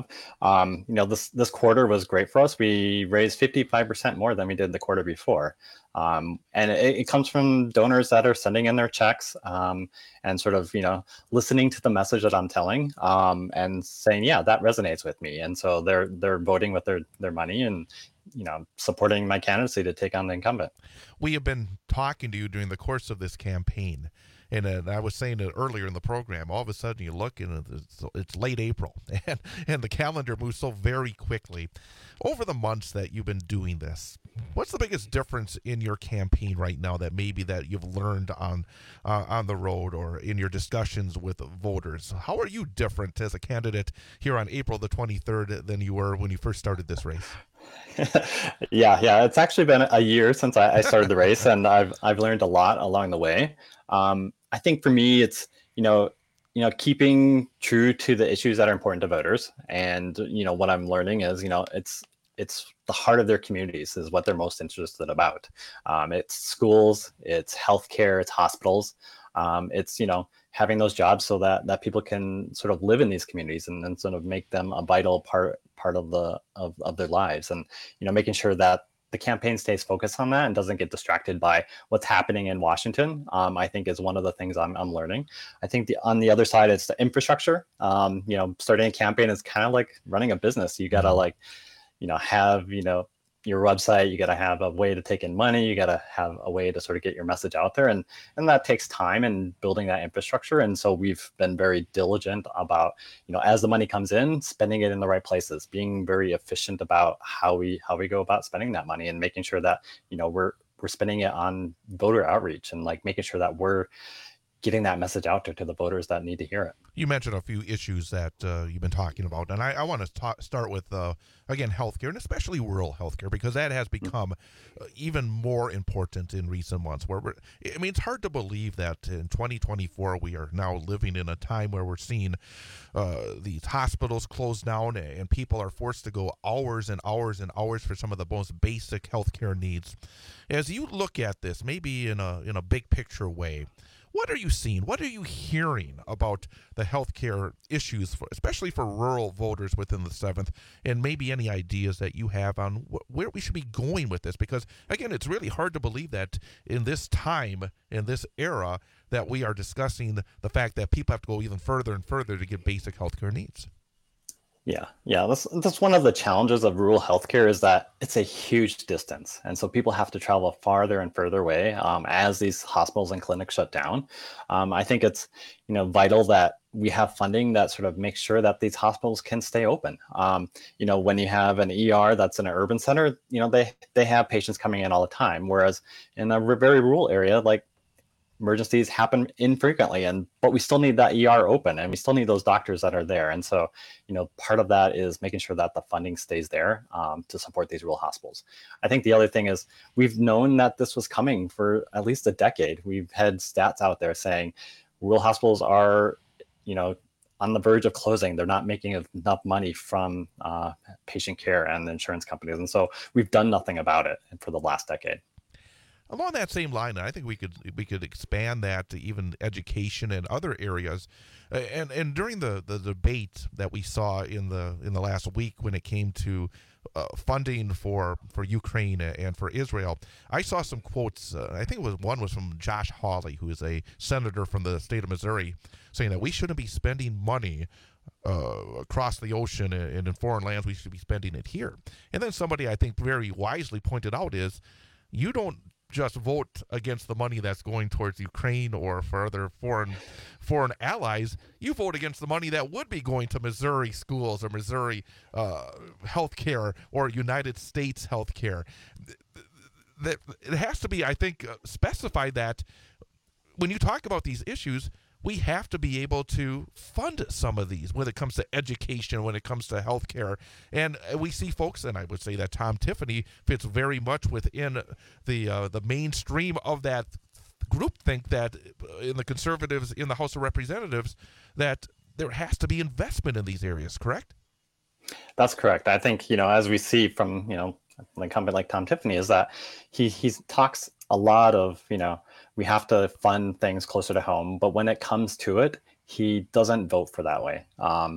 This quarter was great for us. We raised 55% more than we did the quarter before. And it comes from donors that are sending in their checks and sort of, listening to the message that I'm telling and saying, yeah, that resonates with me. And so they're voting with their money and, supporting my candidacy to take on the incumbent.
We have been talking to you during the course of this campaign. And I was saying it earlier in the program, all of a sudden you look and it's late April and the calendar moves so very quickly. Over the months that you've been doing this, what's the biggest difference in your campaign right now that you've learned on the road or in your discussions with voters? How are you different as a candidate here on April the 23rd than you were when you first started this race?
Yeah. It's actually been a year since I started the race, and I've learned a lot along the way. I think for me, it's, keeping true to the issues that are important to voters. And, what I'm learning is, it's the heart of their communities is what they're most interested about. It's schools, it's healthcare, it's hospitals. It's, having those jobs so that people can sort of live in these communities and sort of make them a vital part of their lives. And, making sure that the campaign stays focused on that and doesn't get distracted by what's happening in Washington, I think is one of the things I'm learning. I think on the other side, it's the infrastructure. Starting a campaign is kind of like running a business. You got to have, your website, you got to have a way to take in money, you got to have a way to sort of get your message out there. And that takes time and building that infrastructure. And so we've been very diligent about, as the money comes in, spending it in the right places, being very efficient about how we go about spending that money and making sure that, we're spending it on voter outreach and making sure that we're getting that message out there to the voters that need to hear it.
You mentioned a few issues that you've been talking about, and I want to start with, again, healthcare, and especially rural healthcare, because that has become even more important in recent months. It's hard to believe that in 2024 we are now living in a time where we're seeing these hospitals close down and people are forced to go hours and hours and hours for some of the most basic healthcare needs. As you look at this, maybe in a big picture way, what are you seeing? What are you hearing about the healthcare issues, especially for rural voters within the 7th, and maybe any ideas that you have on where we should be going with this? Because, again, it's really hard to believe that in this time, in this era, that we are discussing the fact that people have to go even further and further to get basic healthcare needs.
Yeah. That's one of the challenges of rural healthcare is that it's a huge distance, and so people have to travel farther and further away as these hospitals and clinics shut down. I think it's vital that we have funding that sort of makes sure that these hospitals can stay open. When you have an ER that's in an urban center, they have patients coming in all the time, whereas in a very rural area, like emergencies happen infrequently, but we still need that ER open, and we still need those doctors that are there. And so, part of that is making sure that the funding stays there to support these rural hospitals. I think the other thing is we've known that this was coming for at least a decade. We've had stats out there saying rural hospitals are, on the verge of closing. They're not making enough money from patient care and the insurance companies. And so we've done nothing about it for the last decade.
Along that same line, I think we could expand that to even education and other areas. And during the debate that we saw in the last week when it came to funding for Ukraine and for Israel, I saw some quotes. I think one was from Josh Hawley, who is a senator from the state of Missouri, saying that we shouldn't be spending money across the ocean and in foreign lands. We should be spending it here. And then somebody I think very wisely pointed out is you don't just vote against the money that's going towards Ukraine or for other foreign allies. You vote against the money that would be going to Missouri schools or Missouri healthcare or United States healthcare. It has to be, I think, specified that when you talk about these issues, we have to be able to fund some of these when it comes to education, when it comes to healthcare. And we see folks, and I would say that Tom Tiffany fits very much within the mainstream of that groupthink that in the conservatives in the House of Representatives, that there has to be investment in these areas, correct?
That's correct. I think, as we see from, a company like Tom Tiffany, is that he talks a lot of, we have to fund things closer to home, but when it comes to it, he doesn't vote for that way.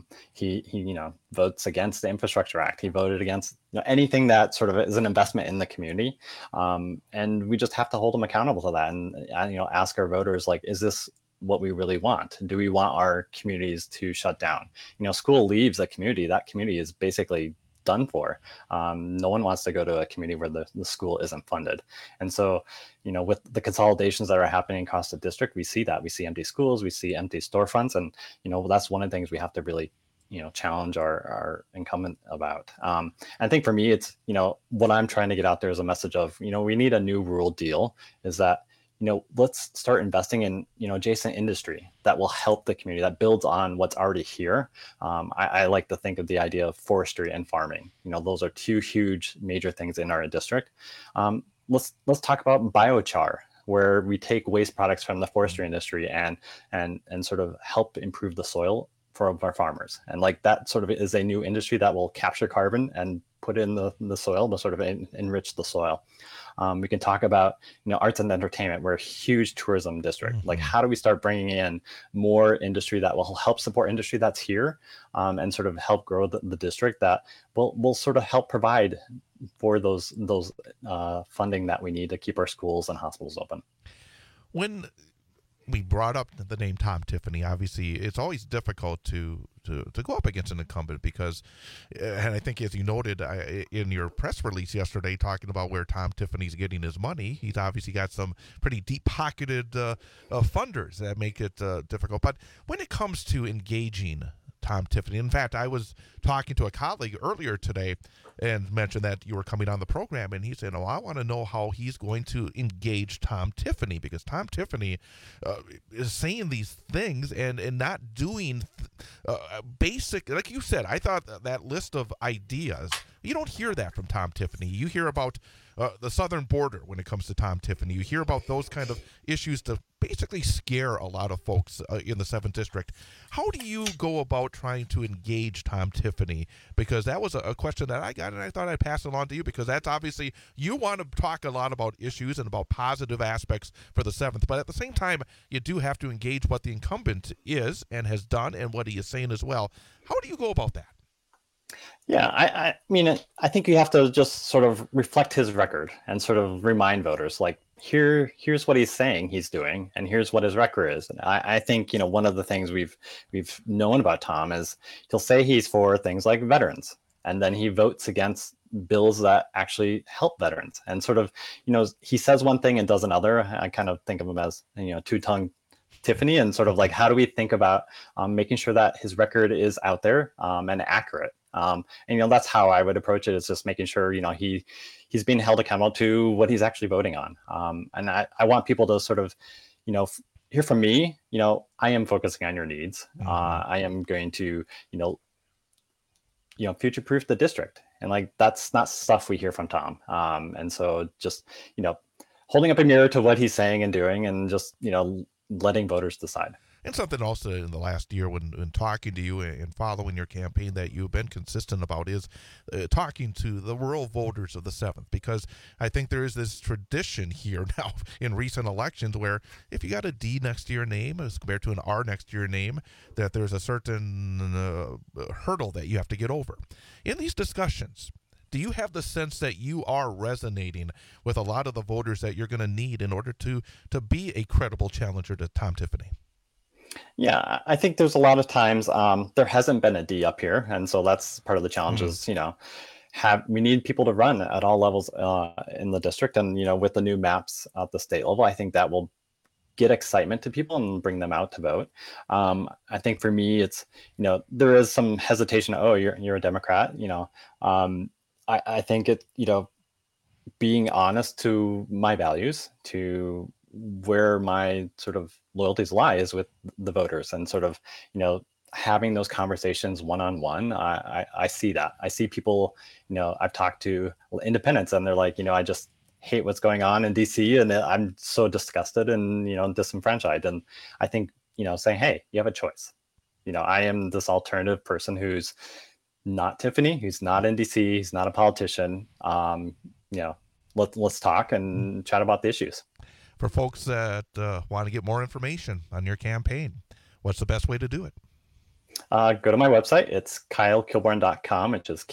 He votes against the Infrastructure Act. He voted against anything that sort of is an investment in the community, and we just have to hold him accountable to that, and ask our voters, like, is this what we really want? Do we want our communities to shut down? School leaves a community. That community is basically done for. No one wants to go to a community where the school isn't funded. And so, with the consolidations that are happening across the district, we see that. We see empty schools, we see empty storefronts, and that's one of the things we have to really challenge our incumbent about. I think for me, it's what I'm trying to get out there is a message of we need a new rural deal. Is that let's start investing in, adjacent industry that will help the community, that builds on what's already here. I like to think of the idea of forestry and farming. Those are two huge major things in our district. Let's talk about biochar, where we take waste products from the forestry industry and sort of help improve the soil for our farmers. And like that sort of is a new industry that will capture carbon and put in the soil to sort of enrich the soil. We can talk about arts and entertainment. We're a huge tourism district. Like, how do we start bringing in more industry that will help support industry that's here, and sort of help grow the district that will sort of help provide for those funding that we need to keep our schools and hospitals open.
When we brought up the name Tom Tiffany, obviously it's always difficult to go up against an incumbent because, and I think as you noted in your press release yesterday talking about where Tom Tiffany's getting his money, he's obviously got some pretty deep-pocketed funders that make it difficult. But when it comes to engaging Tom Tiffany, in fact, I was talking to a colleague earlier today and mentioned that you were coming on the program, and he said, I want to know how he's going to engage Tom Tiffany, because Tom Tiffany is saying these things and not doing basic, like you said. I thought that list of ideas, you don't hear that from Tom Tiffany. You hear about the southern border when it comes to Tom Tiffany. You hear about those kind of issues to basically scare a lot of folks in the 7th District. How do you go about trying to engage Tom Tiffany? Because that was a question that I got, and I thought I'd pass it on to you, because that's obviously, you want to talk a lot about issues and about positive aspects for the 7th, but at the same time, you do have to engage what the incumbent is and has done and what he is saying as well. How do you go about that?
Yeah, I mean, I think you have to just sort of reflect his record and sort of remind voters, like, here's what he's saying he's doing, and here's what his record is. And I think, you know, one of the things we've known about Tom is he'll say he's for things like veterans, and then he votes against bills that actually help veterans. And sort of, you know, he says one thing and does another. I kind of think of him as, you know, two-tongued Tiffany, and sort of like, how do we think about making sure that his record is out there and accurate? And, you know, that's how I would approach it, is just making sure, you know, he's being held accountable to what he's actually voting on. And I want people to sort of, you know, hear from me, you know, I am focusing on your needs. I am going to, you know, future-proof the district. And like, that's not stuff we hear from Tom. And so just, you know, holding up a mirror to what he's saying and doing, and just, you know, letting voters decide.
And something also in the last year when talking to you and following your campaign that you've been consistent about is talking to the rural voters of the 7th, because I think there is this tradition here now in recent elections where if you got a D next to your name as compared to an R next to your name, that there's a certain hurdle that you have to get over. In these discussions, do you have the sense that you are resonating with a lot of the voters that you're going to need in order to be a credible challenger to Tom Tiffany?
Yeah, I think there's a lot of times there hasn't been a D up here, and so that's part of the challenge. Is, you know, we need people to run at all levels in the district, and, you know, with the new maps at the state level, I think that will get excitement to people and bring them out to vote. I think for me, it's, you know, there is some hesitation. Oh, you're a Democrat, you know. I think it, you know, being honest to my values, to where my sort of loyalties lie, is with the voters, and sort of, you know, having those conversations one-on-one. I see that. I see people, you know, I've talked to independents, and they're like, you know, I just hate what's going on in DC, and I'm so disgusted and, you know, disenfranchised. And I think, you know, saying, hey, you have a choice. You know, I am this alternative person who's not Tiffany, who's not in DC, he's not a politician. You know, let's talk and chat about the issues.
For folks that want to get more information on your campaign, what's the best way to do it?
Go to my website. It's KyleKilbourn.com, which is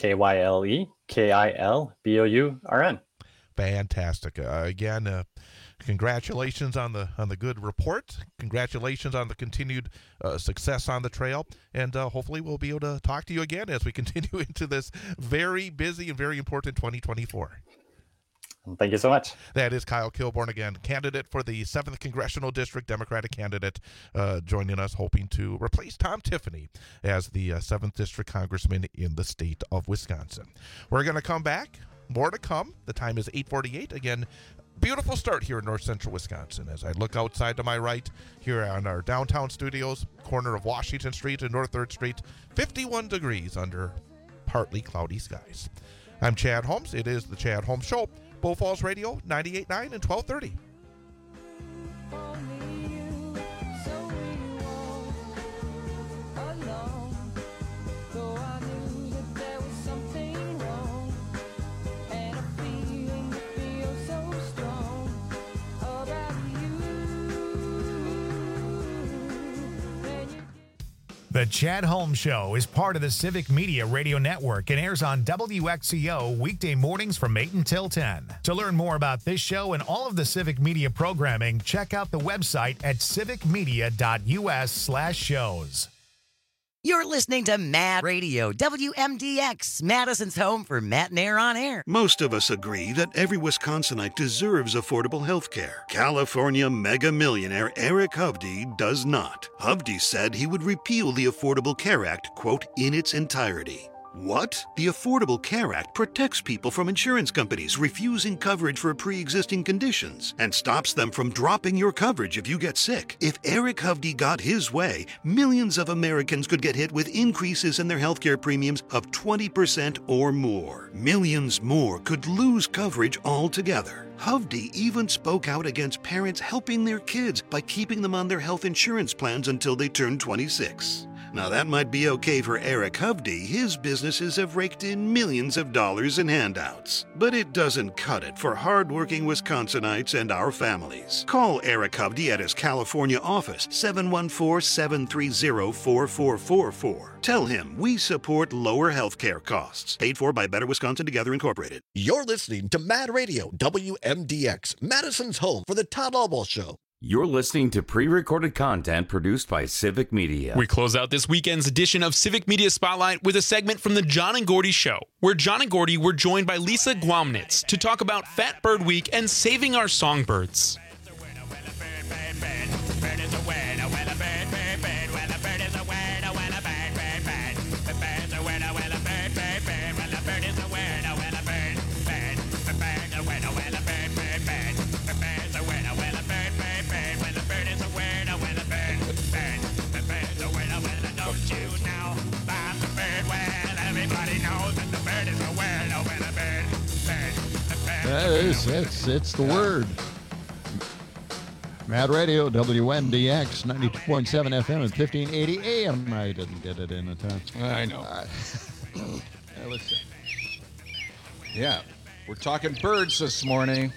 KyleKilbourn.
Fantastic. Again, congratulations on the good report. Congratulations on the continued success on the trail. And hopefully we'll be able to talk to you again as we continue into this very busy and very important 2024.
Thank you so much.
That is Kyle Kilbourn again, candidate for the 7th Congressional District, Democratic candidate, joining us, hoping to replace Tom Tiffany as the 7th District Congressman in the state of Wisconsin. We're going to come back. More to come. The time is 8:48. Again, beautiful start here in north central Wisconsin. As I look outside to my right here on our downtown studios, corner of Washington Street and North 3rd Street, 51 degrees under partly cloudy skies. I'm Chad Holmes. It is the Chad Holmes Show. Bull Falls Radio, 98.9 and 1230.
The Chad Holmes Show is part of the Civic Media Radio Network and airs on WXCO weekday mornings from 8 until 10. To learn more about this show and all of the Civic Media programming, check out the website at civicmedia.us/shows.
You're listening to Mad Radio, WMDX, Madison's home for Matt and Air on Air.
Most of us agree that every Wisconsinite deserves affordable health care. California mega millionaire Eric Hovde does not. Hovde said he would repeal the Affordable Care Act, quote, in its entirety. What? The Affordable Care Act protects people from insurance companies refusing coverage for pre-existing conditions and stops them from dropping your coverage if you get sick. If Eric Hovde got his way, millions of Americans could get hit with increases in their healthcare premiums of 20% or more. Millions more could lose coverage altogether. Hovde even spoke out against parents helping their kids by keeping them on their health insurance plans until they turn 26. Now that might be okay for Eric Hovde. His businesses have raked in millions of dollars in handouts. But it doesn't cut it for hardworking Wisconsinites and our families. Call Eric Hovde at his California office, 714-730-4444. Tell him we support lower healthcare costs. Paid for by Better Wisconsin Together Incorporated.
You're listening to Mad Radio, WMDX, Madison's home for the Todd Albaugh Show.
You're listening to pre-recorded content produced by Civic Media.
We close out this weekend's edition of Civic Media Spotlight with a segment from the John and Gordy Show, where John and Gordy were joined by Lisa Glomnitz to talk about Fat Bird Week and saving our songbirds.
It's the word. Mad Radio, WMDX, 92.7 FM and 1580 AM. I didn't get it in a time.
I know.
Let's see.
Yeah, we're talking birds this morning.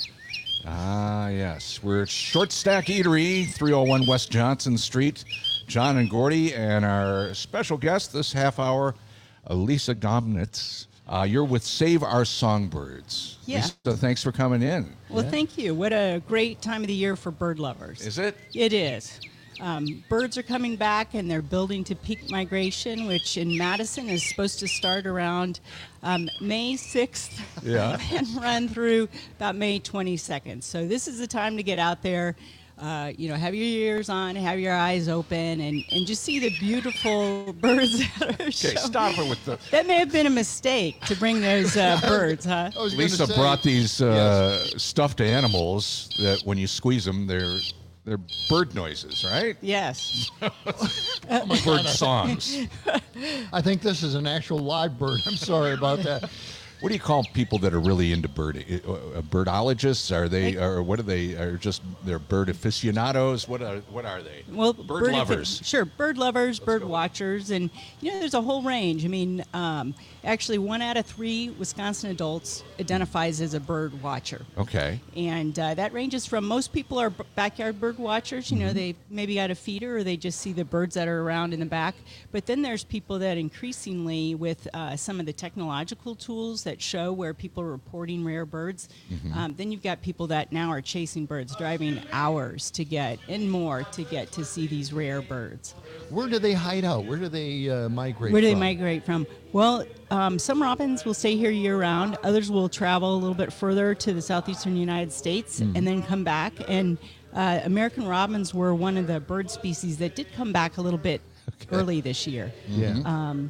Yes. We're at Short Stack Eatery, 301 West Johnson Street. John and Gordy, and our special guest this half hour, Lisa Glomnitz. You're with Save Our Songbirds.
Yeah.
Lisa, thanks for coming in.
Well, thank you. What a great time of the year for bird lovers.
Is it?
It is. Birds are coming back, and they're building to peak migration, which in Madison is supposed to start around May 6th and run through about May 22nd. So this is the time to get out there. Have your ears on, have your eyes open, and just see the beautiful birds that are showing.
Stop it with the...
That may have been a mistake to bring those birds, huh?
Lisa brought these stuffed animals that when you squeeze them, they're bird noises, right?
Yes.
Bird songs.
I think this is an actual live bird. I'm sorry about that.
What do you call people that are really into birdologists? Are they, or what are they? Are just they're bird aficionados? What are they?
Well,
bird lovers.
Sure, bird lovers, bird watchers, and there's a whole range. I mean, actually, 1 out of 3 Wisconsin adults identifies as a bird watcher.
Okay.
And that ranges from most people are backyard bird watchers. They maybe got a feeder or they just see the birds that are around in the back. But then there's people that increasingly, with some of the technological tools that show where people are reporting rare birds, then you've got people that now are chasing birds, driving hours to get to see these rare birds.
Where do they hide out? Where do they migrate
Where do they
from?
migrate from? Well, some robins will stay here year-round. Others will travel a little bit further to the southeastern United States and then come back. And American robins were one of the bird species that did come back a little bit early this year.
Yeah.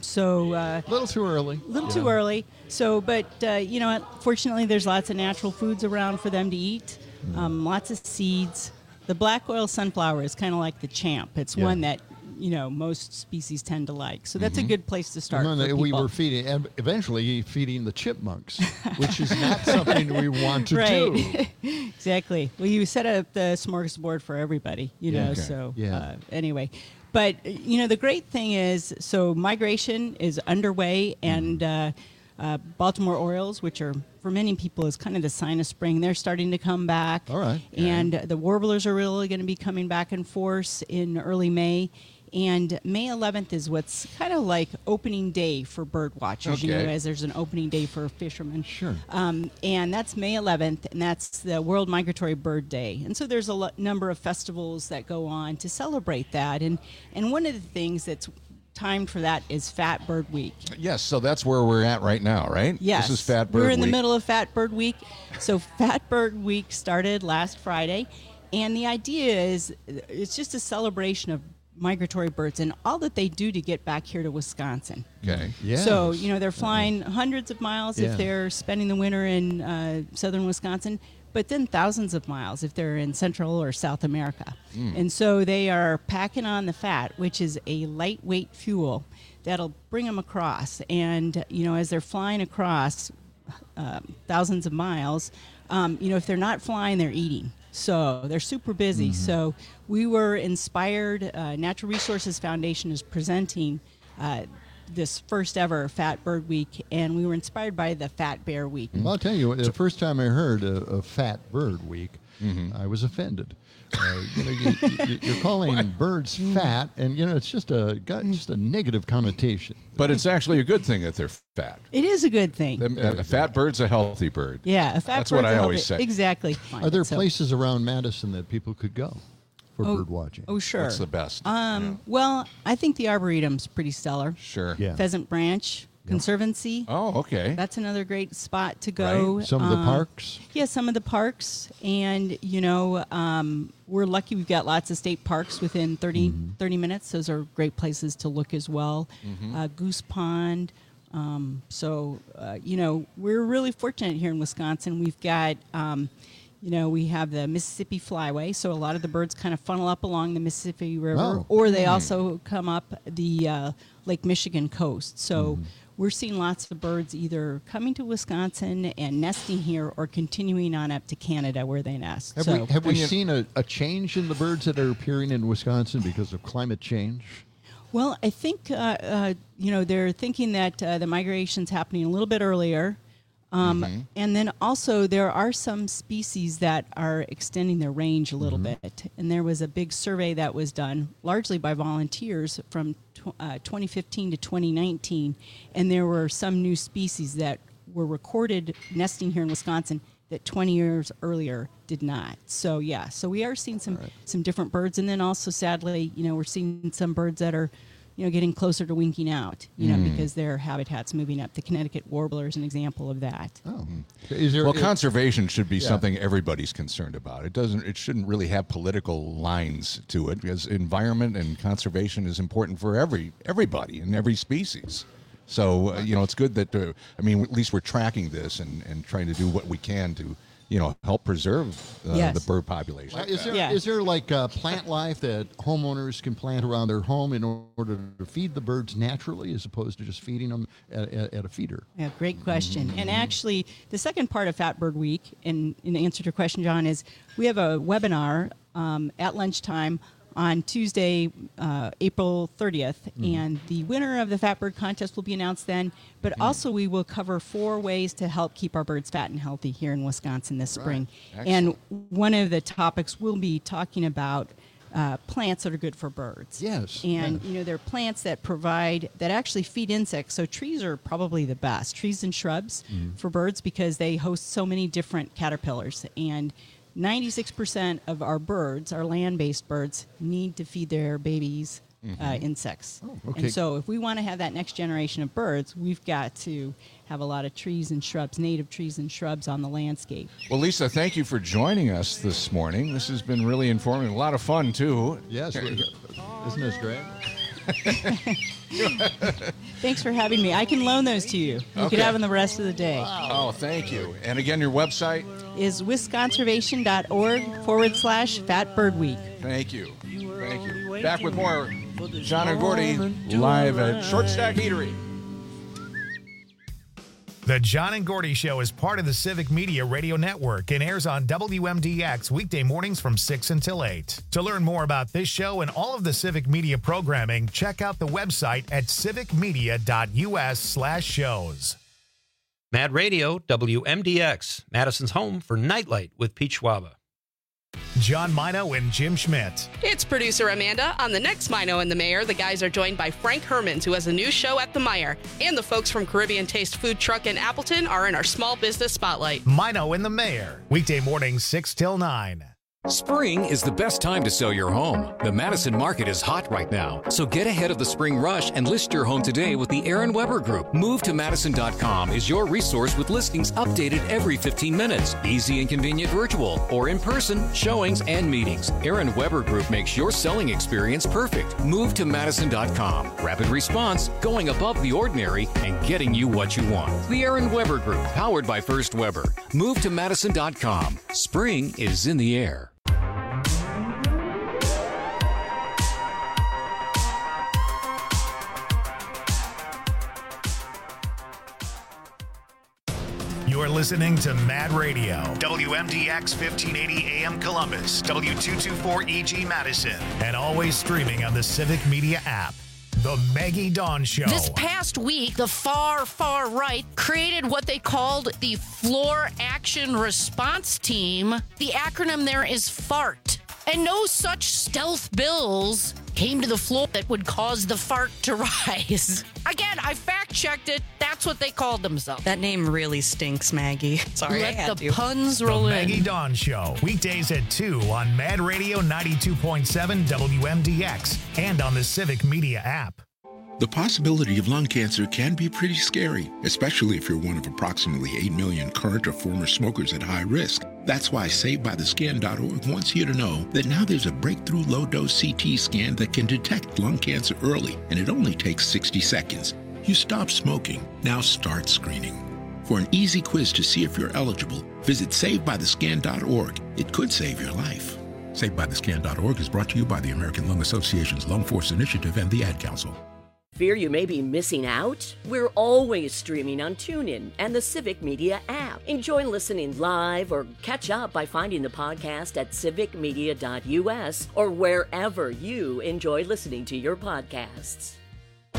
A
little too early.
A little too early. So, but fortunately, there's lots of natural foods around for them to eat. Lots of seeds. The black oil sunflower is kind of like the champ. It's one that most species tend to like. So that's a good place to start.
We were eventually feeding the chipmunks, which is not something we want to do.
Exactly. Well, you set up the smorgasbord for everybody, so anyway. But, the great thing is, so migration is underway, and Baltimore Orioles, which are, for many people, is kind of the sign of spring, they're starting to come back.
All right.
And the warblers are really going to be coming back in force in early May. And May 11th is what's kind of like opening day for bird watchers, as there's an opening day for fishermen.
Sure.
And that's May 11th, and that's the World Migratory Bird Day. And so there's a number of festivals that go on to celebrate that. And one of the things that's timed for that is Fat Bird Week.
Yes, so that's where we're at right now, right?
Yes.
This is Fat Bird Week.
We're in the middle of Fat Bird Week. So Fat Bird Week started last Friday. And the idea is it's just a celebration of migratory birds and all that they do to get back here to Wisconsin.
Okay.
Yeah.
So, they're flying hundreds of miles if they're spending the winter in southern Wisconsin, but then thousands of miles if they're in Central or South America. And so they are packing on the fat, which is a lightweight fuel that'll bring them across. And, as they're flying across thousands of miles, if they're not flying, they're eating. So they're super busy. So we were inspired. Natural Resources Foundation is presenting this first ever Fat Bird Week, and we were inspired by the Fat Bear Week.
Well, I'll tell you, the first time I heard a Fat Bird Week, I was offended. You're calling birds fat, and it's just got a negative connotation.
But it's actually a good thing that they're fat.
It is a good thing.
A fat bird's a healthy bird.
Yeah, a fat
That's
bird's
what I
a
always
healthy-
say.
Exactly.
Are there places around Madison that people could go for bird watching?
Oh, sure.
What's the best?
Well, I think the Arboretum's pretty stellar.
Sure.
Yeah.
Pheasant Branch Conservancy.
Oh, okay.
That's another great spot to go.
Right. Some of the parks.
Yeah, some of the parks. And, we're lucky we've got lots of state parks within 30 minutes. Those are great places to look as well. Goose Pond. We're really fortunate here in Wisconsin. We've got, we have the Mississippi Flyway. So a lot of the birds kind of funnel up along the Mississippi River. Or they also come up the Lake Michigan coast. So we're seeing lots of birds either coming to Wisconsin and nesting here or continuing on up to Canada where they nest.
Have we seen a change in the birds that are appearing in Wisconsin because of climate change?
Well, I think, they're thinking that the migration's happening a little bit earlier. And then also there are some species that are extending their range a little bit. And there was a big survey that was done largely by volunteers from 2015 to 2019. And there were some new species that were recorded nesting here in Wisconsin that 20 years earlier did not. So, so we are seeing some different birds. And then also, sadly, we're seeing some birds that are getting closer to winking out, because their habitat's moving up. The Connecticut warbler is an example of that.
Oh. Conservation should be something everybody's concerned about. It shouldn't really have political lines to it, because environment and conservation is important for everybody and every species. So, it's good that, at least we're tracking this and trying to do what we can to help preserve the bird population.
Is there like plant life that homeowners can plant around their home in order to feed the birds naturally as opposed to just feeding them at a feeder?
Yeah, great question. And actually, the second part of Fat Bird Week, in answer to your question, John, is we have a webinar at lunchtime on Tuesday, April 30th, and the winner of the Fat Bird Contest will be announced then. But also we will cover 4 ways to help keep our birds fat and healthy here in Wisconsin this spring. And one of the topics we'll be talking about plants that are good for birds.
Yes.
And, there are plants that actually feed insects. So trees are probably the best, trees and shrubs for birds, because they host so many different caterpillars. And 96% of our birds, our land-based birds, need to feed their babies insects.
Oh, okay.
And so if we want to have that next generation of birds, we've got to have a lot of trees and shrubs, native trees and shrubs on the landscape.
Well, Lisa, thank you for joining us this morning. This has been really informative, a lot of fun, too.
Yes. Isn't this great?
Thanks for having me. I can loan those to you. You can have them the rest of the day.
Wow. Oh, thank you. And again, your website?
Is wisconservation.org/Fat Bird Week.
Thank you. Thank you. Back with more John and Gordy live at Short Stack Eatery.
The John and Gordy Show is part of the Civic Media Radio Network and airs on WMDX weekday mornings from 6 until 8. To learn more about this show and all of the Civic Media programming, check out the website at civicmedia.us/shows.
Mad Radio, WMDX, Madison's home for Nightlight with Pete Schwaba.
John Mino and Jim Schmidt.
It's producer Amanda. On the next Mino and the Mayor, the guys are joined by Frank Hermans, who has a new show at the Meyer. And the folks from Caribbean Taste Food Truck in Appleton are in our small business spotlight.
Mino and the Mayor, weekday mornings 6 till 9.
Spring is the best time to sell your home. The Madison market is hot right now, so get ahead of the spring rush and list your home today with the Aaron Weber Group. MoveToMadison.com is your resource with listings updated every 15 minutes. Easy and convenient virtual or in-person showings and meetings. Aaron Weber Group makes your selling experience perfect. MoveToMadison.com. Rapid response, going above the ordinary, and getting you what you want. The Aaron Weber Group, powered by First Weber. MoveToMadison.com. Spring is in the air.
You're listening to Mad Radio, WMDX 1580 AM Columbus, W224EG Madison, and always streaming on the Civic Media app. The Maggie Dawn Show.
This past week, the far right created what they called the Floor Action Response Team. The acronym there is FART. And no such stealth bills came to the floor that would cause the fart to rise. Again, I fact-checked it. That's what they called themselves.
That name really stinks, Maggie. Sorry,
Let the puns roll
the
in.
Maggie Dawn Show. Weekdays at 2 on Mad Radio 92.7 WMDX and on the Civic Media app.
The possibility of lung cancer can be pretty scary, especially if you're one of approximately 8 million current or former smokers at high risk. That's why SaveByTheScan.org wants you to know that now there's a breakthrough low-dose CT scan that can detect lung cancer early, and it only takes 60 seconds. You stop smoking. Now start screening. For an easy quiz to see if you're eligible, visit SaveByTheScan.org. It could save your life. SaveByTheScan.org is brought to you by the American Lung Association's Lung Force Initiative and the Ad Council.
Fear you may be missing out? We're always streaming on TuneIn and the Civic Media app. Enjoy listening live or catch up by finding the podcast at civicmedia.us or wherever you enjoy listening to your podcasts.